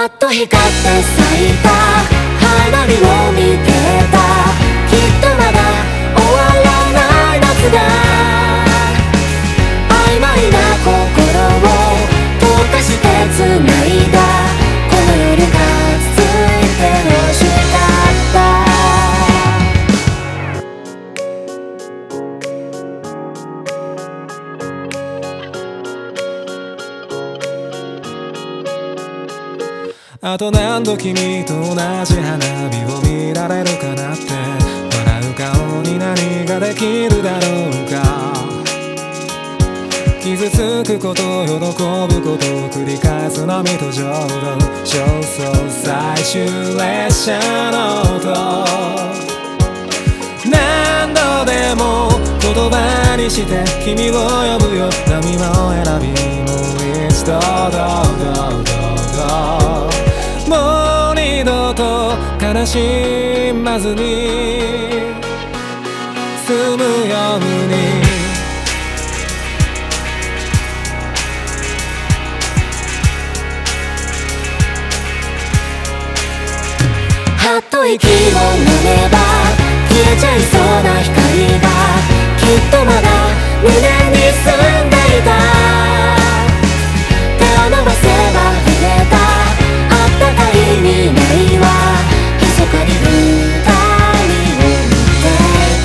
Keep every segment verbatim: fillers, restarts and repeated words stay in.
パッと光って咲いた花火を見てた。きっとまだ終わらない夏が曖昧な心を溶かして繋いだ。この夜が続いて欲しかった。 あと何度君と同じ花火を見られるかなって。笑う顔に何ができるだろうか。傷つくこと喜ぶことを繰り返す波と浄土。焦燥最終列車の音、何度でも言葉にして君を呼ぶよ。波も選びもう一度どうどうどうどう。もう二度と悲しまずに済むように。 はっと息を飲めば消えちゃいそうな光がきっとまだ胸に住んでいた。手を伸ばせば触れたあったかい未来は密かに二人を見ていた。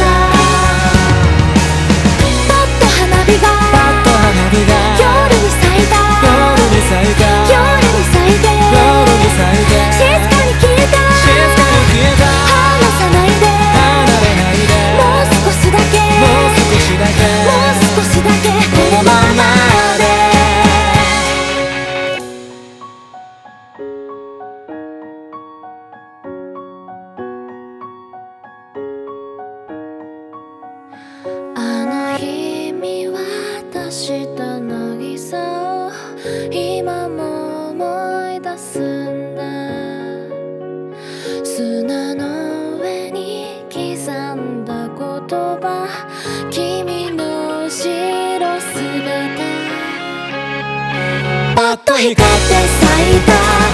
パッと花火がパッと花火が夜に咲いた。 夜に咲いた夜に咲いて夜に咲いて静かに消えた。 静かに消えた。 離さないで離れないでもう少しだけもう少しだけもう少しだけこのままで。あの日見渡した渚を今も思い出すんだ。砂の上に刻んだ言葉、君の後ろ姿。パッと光って咲いた